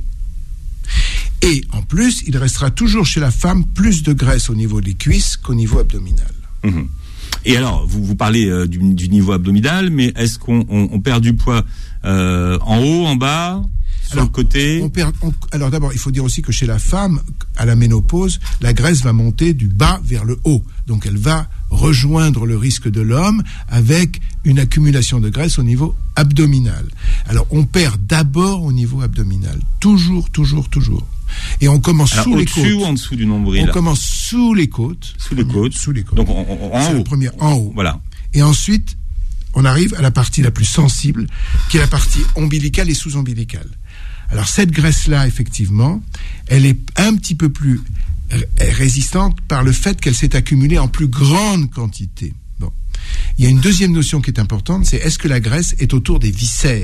S4: Et en plus, il restera toujours chez la femme plus de graisse au niveau des cuisses qu'au niveau abdominal.
S2: Mmh. Et alors, vous, vous parlez euh, du, du niveau abdominal, mais est-ce qu'on on, on perd du poids euh, en haut, en bas ? Sur alors, le côté.
S4: On perd, on, alors d'abord, il faut dire aussi que chez la femme, à la ménopause, la graisse va monter du bas vers le haut. Donc elle va rejoindre le risque de l'homme avec une accumulation de graisse au niveau abdominal. Alors on perd d'abord au niveau abdominal. Toujours, toujours, toujours. Et on commence alors, sous les côtes.
S2: Au-dessus ou en dessous du nombril ?
S4: On commence sous les côtes.
S2: Sous les côtes.
S4: Sous les côtes.
S2: Donc on, on, en
S4: C'est
S2: haut.
S4: la première, en haut.
S2: Voilà.
S4: Et ensuite, on arrive à la partie la plus sensible, qui est la partie ombilicale et sous-ombilicale. Alors cette graisse-là, effectivement, elle est un petit peu plus résistante par le fait qu'elle s'est accumulée en plus grande quantité. Bon. Il y a une deuxième notion qui est importante, c'est est-ce que la graisse est autour des viscères ?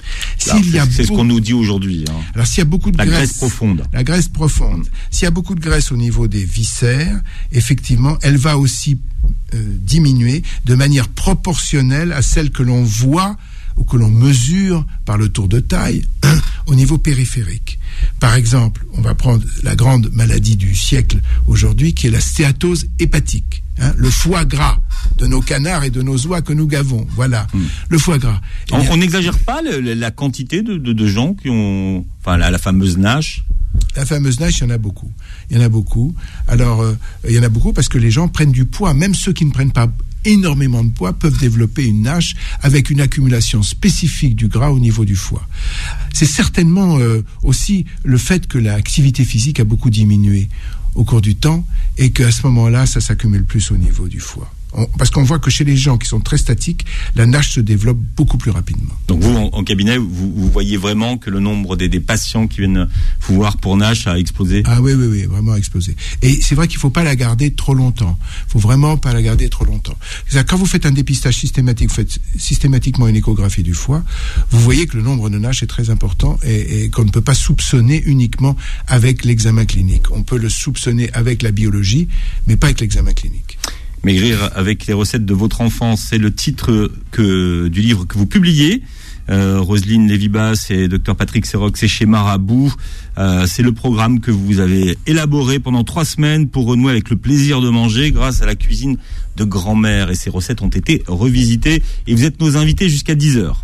S2: Alors, y a c'est beaucoup, ce qu'on nous dit aujourd'hui. Hein.
S4: Alors s'il y a beaucoup de
S2: la
S4: graisse,
S2: graisse profonde,
S4: la graisse profonde, s'il y a beaucoup de graisse au niveau des viscères, effectivement, elle va aussi euh, diminuer de manière proportionnelle à celle que l'on voit ou que l'on mesure par le tour de taille hein, au niveau périphérique. Par exemple, on va prendre la grande maladie du siècle aujourd'hui, qui est la stéatose hépatique. Hein, le foie gras de nos canards et de nos oies que nous gavons. Voilà, mmh. le foie gras.
S2: Eh bien, on n'exagère pas le, la quantité de, de, de gens qui ont... Enfin, la, la fameuse NASH.
S4: La fameuse NASH, il y en a beaucoup. Il y en a beaucoup. Alors, euh, il y en a beaucoup parce que les gens prennent du poids. Même ceux qui ne prennent pas énormément de poids peuvent développer une NASH avec une accumulation spécifique du gras au niveau du foie. C'est certainement euh, aussi le fait que l'activité physique a beaucoup diminué au cours du temps et qu'à ce moment-là, ça s'accumule plus au niveau du foie. On, parce qu'on voit que chez les gens qui sont très statiques, la NASH se développe beaucoup plus rapidement.
S2: Donc vous, en, en cabinet, vous, vous voyez vraiment que le nombre des, des patients qui viennent vous voir pour NASH a explosé?
S4: Ah oui, oui, oui, vraiment explosé. Et c'est vrai qu'il ne faut pas la garder trop longtemps. Il ne faut vraiment pas la garder trop longtemps. C'est-à-dire, quand vous faites un dépistage systématique, vous faites systématiquement une échographie du foie, vous voyez que le nombre de NASH est très important et, et qu'on ne peut pas soupçonner uniquement avec l'examen clinique. On peut le soupçonner avec la biologie, mais pas avec l'examen clinique.
S2: Maigrir avec les recettes de votre enfance, c'est le titre que, du livre que vous publiez. Euh, Roselyne Lévy-Basse et docteur Patrick Serroq, c'est chez Marabout. Euh, c'est le programme que vous avez élaboré pendant trois semaines pour renouer avec le plaisir de manger grâce à la cuisine de grand-mère. Et ces recettes ont été revisitées. Et vous êtes nos invités jusqu'à dix heures.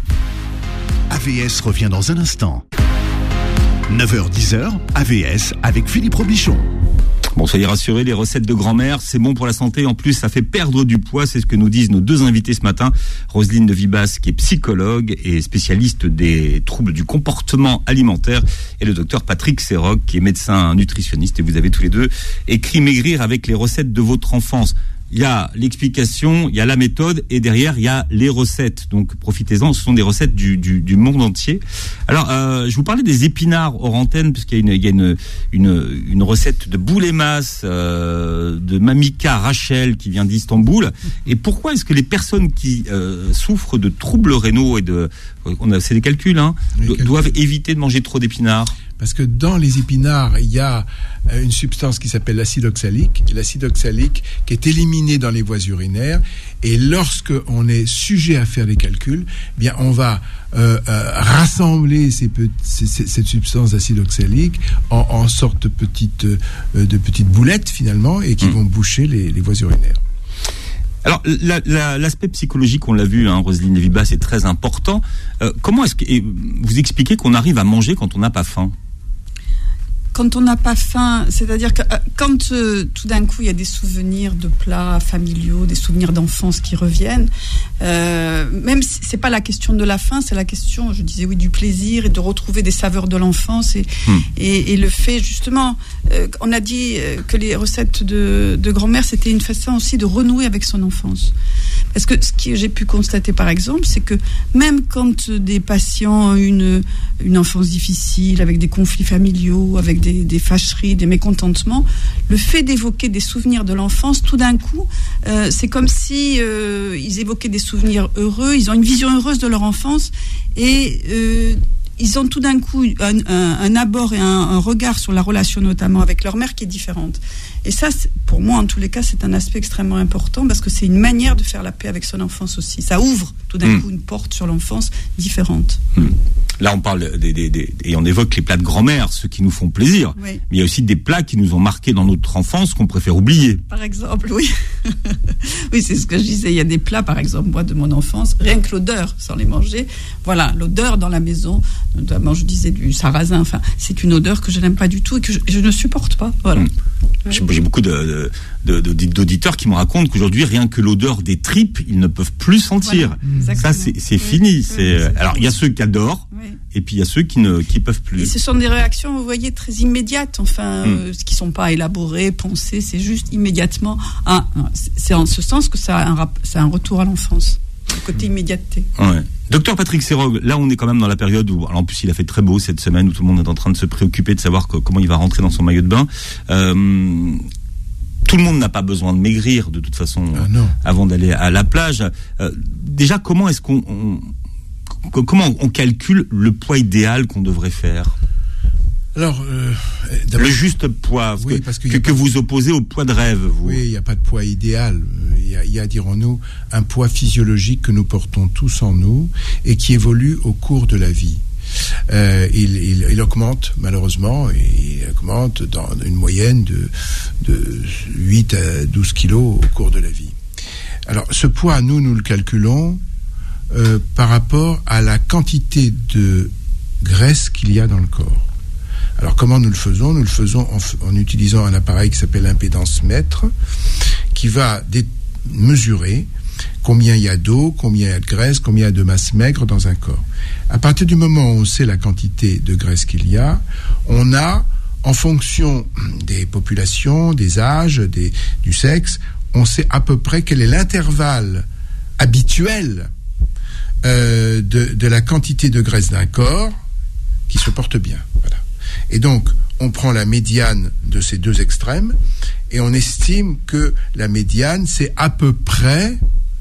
S1: A V S revient dans un instant. neuf heures dix heures, A V S avec Philippe Robichon.
S2: Bon, soyez rassurés, les recettes de grand-mère, c'est bon pour la santé. En plus, ça fait perdre du poids. C'est ce que nous disent nos deux invités ce matin. Roselyne Lévy-Basse, qui est psychologue et spécialiste des troubles du comportement alimentaire. Et le docteur Patrick Serroq, qui est médecin nutritionniste. Et vous avez tous les deux écrit Maigrir avec les recettes de votre enfance. Il y a l'explication, il y a la méthode, et derrière, il y a les recettes. Donc, profitez-en, ce sont des recettes du, du, du monde entier. Alors, euh, je vous parlais des épinards hors antenne, parce qu'il y a une, il y a une, une, une recette de boulemas euh, de Mamika Rachel, qui vient d'Istanbul. Et pourquoi est-ce que les personnes qui euh, souffrent de troubles rénaux et de... On a, c'est des calculs, hein, do- doivent éviter de manger trop d'épinards?
S4: Parce que dans les épinards, il y a une substance qui s'appelle l'acide oxalique, l'acide oxalique qui est éliminé dans les voies urinaires. Et lorsque on est sujet à faire des calculs, eh bien on va euh, euh, rassembler ces pe- ces, ces, cette substance d'acide oxalique en, en sorte de petites, euh, de petites boulettes finalement, et qui mmh. vont boucher les, les voies urinaires.
S2: Alors, la, la, l'aspect psychologique, on l'a vu, hein, Roselyne Lévy-Basse, c'est très important. Euh, comment est-ce que vous expliquez qu'on arrive à manger quand on n'a pas faim?
S3: Quand on n'a pas faim, c'est-à-dire que euh, quand euh, tout d'un coup il y a des souvenirs de plats familiaux, des souvenirs d'enfance qui reviennent, euh, même si c'est pas la question de la faim, c'est la question, je disais oui, du plaisir et de retrouver des saveurs de l'enfance et hum. et, et le fait justement, euh, on a dit euh, que les recettes de, de grand-mère c'était une façon aussi de renouer avec son enfance. Parce que ce que j'ai pu constater par exemple, c'est que même quand des patients ont une une enfance difficile, avec des conflits familiaux, avec des Des, des fâcheries, des mécontentements, le fait d'évoquer des souvenirs de l'enfance, tout d'un coup, euh, c'est comme si euh, ils évoquaient des souvenirs heureux, ils ont une vision heureuse de leur enfance et euh, ils ont tout d'un coup un, un, un abord et un, un regard sur la relation notamment avec leur mère qui est différente. Et ça, pour moi, en tous les cas, c'est un aspect extrêmement important parce que c'est une manière de faire la paix avec son enfance aussi. Ça ouvre tout d'un mmh. coup une porte sur l'enfance différente.
S2: Mmh. Là, on parle des, des, des, et on évoque les plats de grand-mère, ceux qui nous font plaisir. Oui. Mais il y a aussi des plats qui nous ont marqués dans notre enfance qu'on préfère oublier.
S3: Par exemple, oui. Oui, c'est ce que je disais. Il y a des plats, par exemple, moi, de mon enfance, rien que l'odeur, sans les manger. Voilà, l'odeur dans la maison, notamment, je disais du sarrasin. Enfin, c'est une odeur que je n'aime pas du tout et que je, je ne supporte pas. Voilà. Mmh.
S2: Oui. J'ai, j'ai beaucoup de, de, de, d'auditeurs qui me racontent qu'aujourd'hui, rien que l'odeur des tripes, ils ne peuvent plus sentir. Voilà, ça, c'est, c'est oui. fini. Oui, c'est, oui, alors, il y a ceux qui adorent. Oui. Et puis il y a ceux qui ne qui peuvent plus.
S3: Et ce sont des réactions, vous voyez, très immédiates, enfin, mm. euh, qui sont pas élaborées, pensées, c'est juste immédiatement. Ah, c'est en ce sens que ça a un, rap- ça a un retour à l'enfance, le côté immédiateté.
S2: Ouais. Docteur Patrick Serroq, là on est quand même dans la période où, alors en plus il a fait très beau cette semaine, où tout le monde est en train de se préoccuper de savoir que, comment il va rentrer dans son maillot de bain. Euh, Tout le monde n'a pas besoin de maigrir de toute façon ah, avant d'aller à la plage. Euh, déjà, comment est-ce qu'on on, comment on calcule le poids idéal qu'on devrait faire ?
S4: Alors, euh,
S2: le juste poids,
S4: oui,
S2: que,
S4: parce que,
S2: que, que vous opposez au poids de rêve, vous.
S4: Oui, il n'y a pas de poids idéal. Il y a, il y a, dirons-nous, un poids physiologique que nous portons tous en nous et qui évolue au cours de la vie. Euh, il, il, il augmente, malheureusement, il augmente dans une moyenne de, de huit à douze kilos au cours de la vie. Alors, ce poids, nous, nous le calculons euh, par rapport à la quantité de graisse qu'il y a dans le corps. Alors, comment nous le faisons ? Nous le faisons en, en utilisant un appareil qui s'appelle l'impédance mètre, qui va dé- mesurer combien il y a d'eau, combien il y a de graisse, combien il y a de masse maigre dans un corps. À partir du moment où on sait la quantité de graisse qu'il y a, on a, en fonction des populations, des âges, des, du sexe, on sait à peu près quel est l'intervalle habituel euh, de, de la quantité de graisse d'un corps qui se porte bien. Voilà. Et donc, on prend la médiane de ces deux extrêmes et on estime que la médiane, c'est à peu près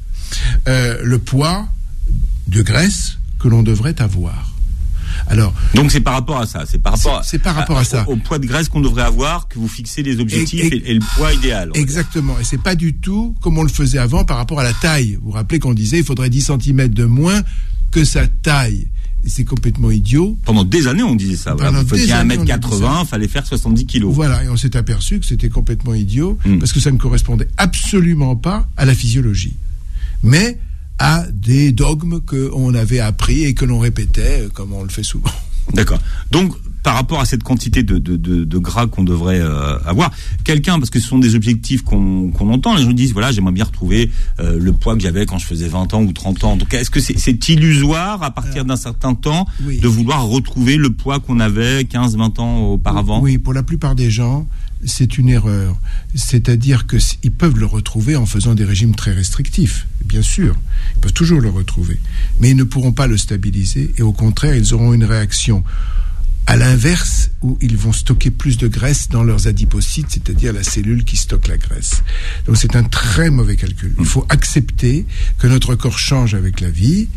S4: euh, le poids de graisse que l'on devrait avoir. Alors,
S2: donc c'est par rapport à ça, c'est par rapport,
S4: c'est, c'est par rapport à, à ça.
S2: Au, au poids de graisse qu'on devrait avoir que vous fixez les objectifs et, et, et le poids idéal.
S4: Exactement, et c'est pas du tout comme on le faisait avant par rapport à la taille. Vous vous rappelez qu'on disait il faudrait dix centimètres de moins que sa taille. Et c'est complètement idiot.
S2: Pendant des années, on disait ça. Voilà. Vous faisiez un mètre quatre-vingts, il fallait faire soixante-dix kilos.
S4: Voilà, et on s'est aperçu que c'était complètement idiot,
S2: mmh.
S4: parce que ça ne correspondait absolument pas à la physiologie, mais à des dogmes qu'on avait appris et que l'on répétait, comme on le fait souvent.
S2: D'accord. Donc, par rapport à cette quantité de, de, de, de gras qu'on devrait euh, avoir, quelqu'un, parce que ce sont des objectifs qu'on, qu'on entend, les gens disent, voilà, j'aimerais bien retrouver euh, le poids que j'avais quand je faisais vingt ans ou trente ans. Donc, est-ce que c'est, c'est illusoire, à partir Alors, d'un certain temps, oui. de vouloir retrouver le poids qu'on avait quinze vingt ans auparavant ?
S4: Oui, pour la plupart des gens, c'est une erreur. C'est-à-dire qu'ils peuvent le retrouver en faisant des régimes très restrictifs, bien sûr. Ils peuvent toujours le retrouver. Mais ils ne pourront pas le stabiliser et au contraire, ils auront une réaction à l'inverse, où ils vont stocker plus de graisse dans leurs adipocytes, c'est-à-dire la cellule qui stocke la graisse. Donc c'est un très mauvais calcul. Il faut accepter que notre corps change avec la vie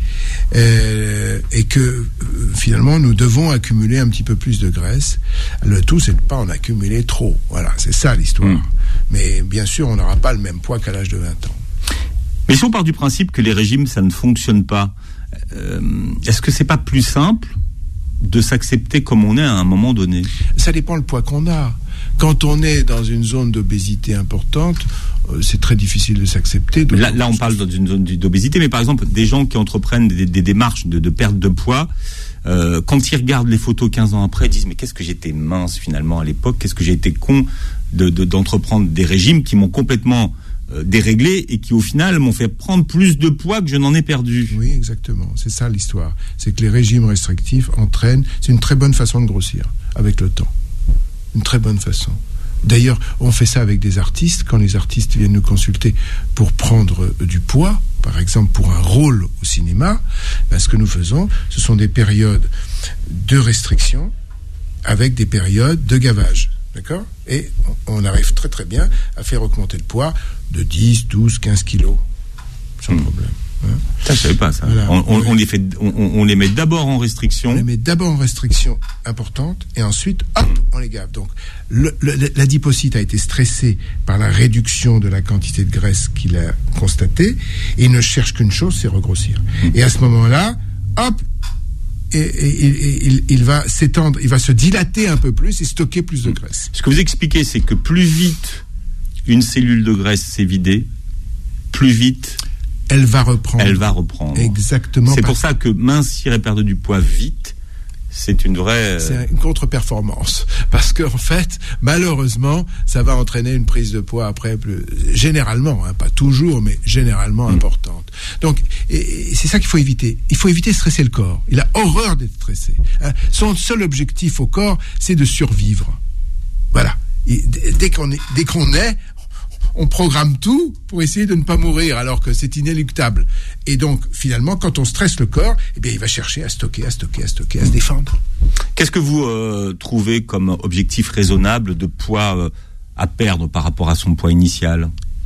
S4: euh, et que euh, finalement nous devons accumuler un petit peu plus de graisse. Le tout, c'est de ne pas en accumuler trop. Voilà, c'est ça l'histoire. Mmh. Mais bien sûr, on n'aura pas le même poids qu'à l'âge de vingt ans.
S2: Mais si on part du principe que les régimes, ça ne fonctionne pas, euh, est-ce que c'est pas plus simple de s'accepter comme on est à un moment donné ?
S4: Ça dépend le poids qu'on a. Quand on est dans une zone d'obésité importante, euh, c'est très difficile de s'accepter. De
S2: là, là, on parle d'une zone d'obésité, mais par exemple, des gens qui entreprennent des, des démarches de, de perte de poids, euh, quand ils regardent les photos quinze ans après, ils disent « Mais qu'est-ce que j'étais mince finalement à l'époque ? Qu'est-ce que j'ai été con de, de, d'entreprendre des régimes qui m'ont complètement... déréglés et qui au final m'ont fait prendre plus de poids que je n'en ai perdu. »
S4: Oui, exactement. C'est ça l'histoire. C'est que les régimes restrictifs entraînent... C'est une très bonne façon de grossir avec le temps. Une très bonne façon. D'ailleurs, on fait ça avec des artistes. Quand les artistes viennent nous consulter pour prendre du poids, par exemple pour un rôle au cinéma, ben, ce que nous faisons, ce sont des périodes de restriction avec des périodes de gavage. D'accord ? Et on arrive très très bien à faire augmenter le poids de dix, douze, quinze kilos. Sans mmh. problème. Hein.
S2: Ça, je savais pas ça. Voilà. On, on, on, les fait, on, on les met d'abord en restriction.
S4: On les met d'abord en restriction importante et ensuite, hop, on les gave. Donc, le, le, l'adipocyte a été stressé par la réduction de la quantité de graisse qu'il a constatée et il ne cherche qu'une chose, c'est regrossir. Mmh. Et à ce moment-là, hop, Et, et, et, et il va s'étendre, il va se dilater un peu plus et stocker plus de graisse.
S2: Ce que vous expliquez, c'est que plus vite une cellule de graisse s'est vidée, plus vite
S4: elle va reprendre.
S2: Elle va reprendre.
S4: Exactement.
S2: C'est pour ça que mincir et perdre du poids vite, c'est une vraie...
S4: C'est une contre-performance. Parce qu'en fait, malheureusement, ça va entraîner une prise de poids après, plus, généralement, hein, pas toujours, mais généralement mmh. importante. Donc, et, et c'est ça qu'il faut éviter. Il faut éviter de stresser le corps. Il a horreur d'être stressé. Hein. Son seul objectif au corps, c'est de survivre. Voilà. Et dès qu'on est, dès qu'on est, on programme tout pour essayer de ne pas mourir, alors que c'est inéluctable. Et donc, finalement, quand on stresse le corps, eh bien, il va chercher à stocker, à stocker, à stocker, à se défendre.
S2: Qu'est-ce que vous euh, trouvez comme objectif raisonnable de poids euh, à perdre par rapport à son poids initial ?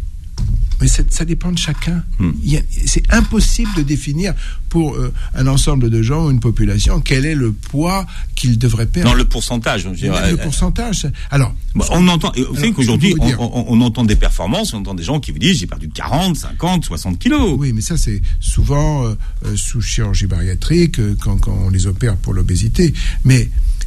S4: Mais ça dépend de chacun. Hmm. Il y a, c'est impossible de définir pour euh, un ensemble de gens ou une population quel est le poids qu'ils devraient perdre.
S2: Non, le pourcentage. Je dirais,
S4: le pourcentage. Alors,
S2: bah, on entend. Vous savez qu'aujourd'hui, on, on, on entend des performances, on entend des gens qui vous disent j'ai perdu quarante, cinquante, soixante kilos.
S4: Oui, mais ça c'est souvent euh, sous chirurgie bariatrique euh, quand, quand on les opère pour l'obésité. Mais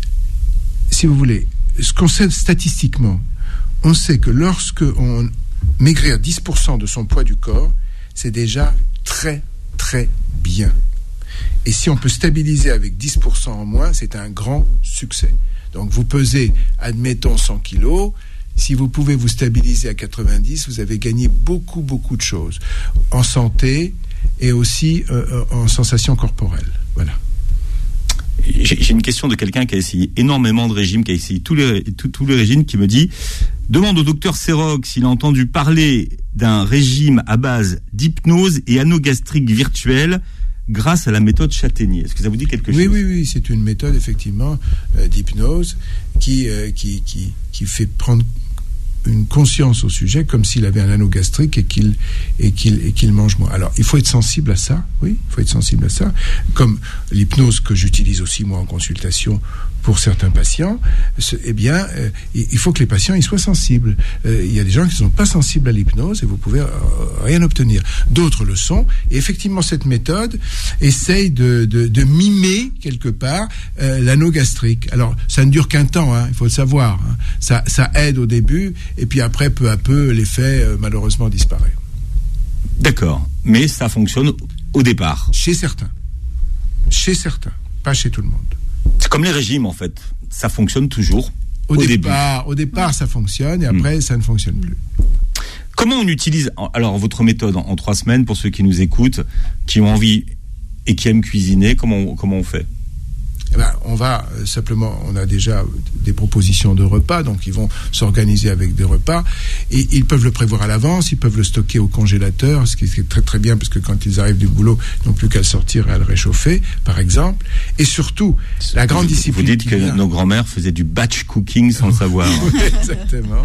S4: si vous voulez, ce qu'on sait statistiquement, on sait que lorsque on maigrir dix pour cent de son poids du corps, c'est déjà très, très bien. Et si on peut stabiliser avec dix pour cent en moins, c'est un grand succès. Donc vous pesez, admettons, cent kilos. Si vous pouvez vous stabiliser à quatre-vingt-dix, vous avez gagné beaucoup, beaucoup de choses. En santé et aussi euh, en sensation corporelle. Voilà.
S2: J'ai, j'ai une question de quelqu'un qui a essayé énormément de régimes, qui a essayé tous les, tous, tous les régimes, qui me dit « Demande au docteur Serog s'il a entendu parler d'un régime à base d'hypnose et anogastrique virtuelle grâce à la méthode Châtaignier. » Est-ce que ça vous dit quelque
S4: oui,
S2: chose ?
S4: Oui, oui, oui, c'est une méthode effectivement euh, d'hypnose qui, euh, qui, qui, qui fait prendre une conscience au sujet comme s'il avait un anneau gastrique et qu'il, et qu'il, et qu'il mange moins. Alors, il faut être sensible à ça, oui, il faut être sensible à ça. Comme l'hypnose que j'utilise aussi moi en consultation pour certains patients, eh bien, euh, il faut que les patients ils soient sensibles. Euh, il y a des gens qui ne sont pas sensibles à l'hypnose et vous pouvez euh, rien obtenir. D'autres le sont. Et effectivement, cette méthode essaye de, de, de mimer quelque part euh, l'anneau gastrique. Alors, ça ne dure qu'un temps, hein, il faut le savoir. Hein. Ça, ça aide au début et puis après, peu à peu, l'effet euh, malheureusement disparaît.
S2: D'accord. Mais ça fonctionne au départ.
S4: Chez certains. Chez certains. Pas chez tout le monde.
S2: C'est comme les régimes, en fait. Ça fonctionne toujours au,
S4: au
S2: début.
S4: Départ, au départ, ça fonctionne et après, mmh. ça ne fonctionne plus.
S2: Comment on utilise alors votre méthode en, en trois semaines pour ceux qui nous écoutent, qui ont envie et qui aiment cuisiner? Comment on, comment on fait?
S4: Eh ben, on va euh, simplement, on a déjà des propositions de repas, donc ils vont s'organiser avec des repas et ils peuvent le prévoir à l'avance, ils peuvent le stocker au congélateur, ce qui est très très bien parce que quand ils arrivent du boulot, ils n'ont plus qu'à le sortir et à le réchauffer, par exemple. Et surtout, la grande
S2: vous,
S4: discipline.
S2: Vous dites que vient... nos grands-mères faisaient du batch cooking sans le savoir.
S4: Oui, exactement.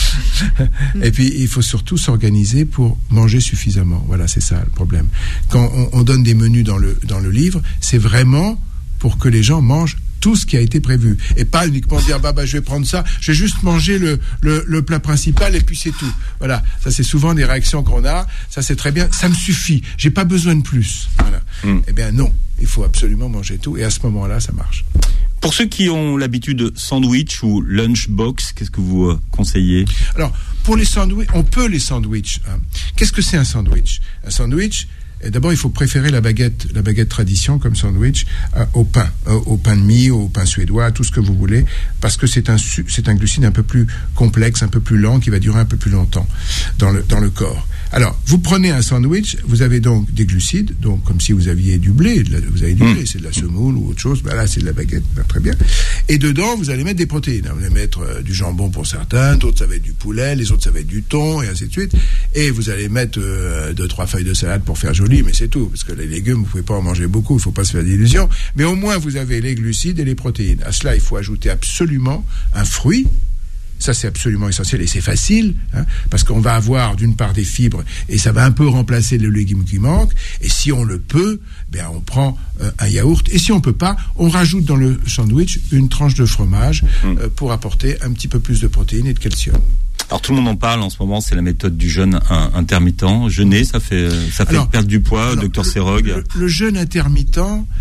S4: Et puis il faut surtout s'organiser pour manger suffisamment. Voilà, c'est ça le problème. Quand on, on donne des menus dans le dans le livre, c'est vraiment pour que les gens mangent tout ce qui a été prévu. Et pas uniquement dire, bah, bah, je vais prendre ça, je vais juste manger le, le, le plat principal et puis c'est tout. Voilà. Ça, c'est souvent des réactions qu'on a. Ça, c'est très bien. Ça me suffit. J'ai pas besoin de plus. Voilà. Mm. Eh bien, non. Il faut absolument manger tout. Et à ce moment-là, ça marche.
S2: Pour ceux qui ont l'habitude de sandwich ou lunchbox, qu'est-ce que vous euh, conseillez?
S4: Alors, pour les sandwichs, on peut les sandwichs. Hein. Qu'est-ce que c'est un sandwich? Un sandwich, d'abord, il faut préférer la baguette, la baguette tradition comme sandwich euh, au pain, euh, au pain de mie, au pain suédois, tout ce que vous voulez, parce que c'est un c'est un glucide un peu plus complexe, un peu plus lent, qui va durer un peu plus longtemps dans le dans le corps. Alors, vous prenez un sandwich, vous avez donc des glucides, donc comme si vous aviez du blé, de la, vous avez du blé, c'est de la semoule ou autre chose, ben là c'est de la baguette, ben très bien. Et dedans, vous allez mettre des protéines. Vous allez mettre euh, du jambon pour certains, d'autres ça va être du poulet, les autres ça va être du thon, et ainsi de suite. Et vous allez mettre euh, deux, trois feuilles de salade pour faire joli, mais c'est tout, parce que les légumes, vous pouvez pas en manger beaucoup, il faut pas se faire d'illusions. Mais au moins, vous avez les glucides et les protéines. À cela, il faut ajouter absolument un fruit. Ça, c'est absolument essentiel et c'est facile, hein, parce qu'on va avoir d'une part des fibres et ça va un peu remplacer le légume qui manque. Et si on le peut, ben on prend euh, un yaourt. Et si on peut pas, on rajoute dans le sandwich une tranche de fromage euh, pour apporter un petit peu plus de protéines et de calcium.
S2: Alors tout le monde en parle en ce moment, c'est la méthode du jeûne intermittent. Jeûner, ça fait ça fait alors, perdre du poids, alors, docteur Serog.
S4: Le, le jeûne intermittent,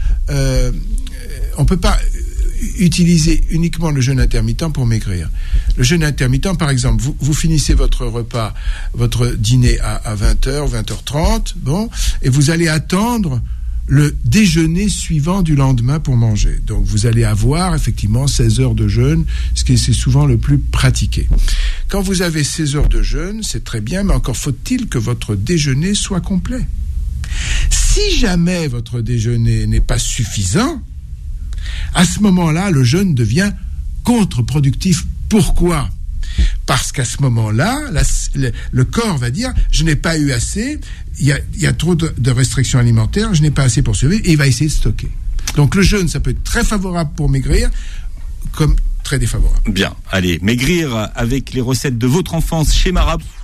S4: euh, on peut pas utiliser uniquement le jeûne intermittent pour maigrir. Le jeûne intermittent, par exemple, vous, vous finissez votre repas, votre dîner à, à vingt heures, vingt heures trente, bon, et vous allez attendre le déjeuner suivant du lendemain pour manger. Donc vous allez avoir effectivement seize heures de jeûne, ce qui est c'est souvent le plus pratiqué. Quand vous avez seize heures de jeûne, c'est très bien, mais encore faut-il que votre déjeuner soit complet. Si jamais votre déjeuner n'est pas suffisant, à ce moment-là, le jeûne devient contre-productif. Pourquoi ? Parce qu'à ce moment-là, la, le, le corps va dire « je n'ai pas eu assez, il y a, il y a trop de, de restrictions alimentaires, je n'ai pas assez pour survivre » et il va essayer de stocker. Donc le jeûne, ça peut être très favorable pour maigrir, comme très défavorable.
S2: Bien, allez, maigrir avec les recettes de votre enfance chez Marabout.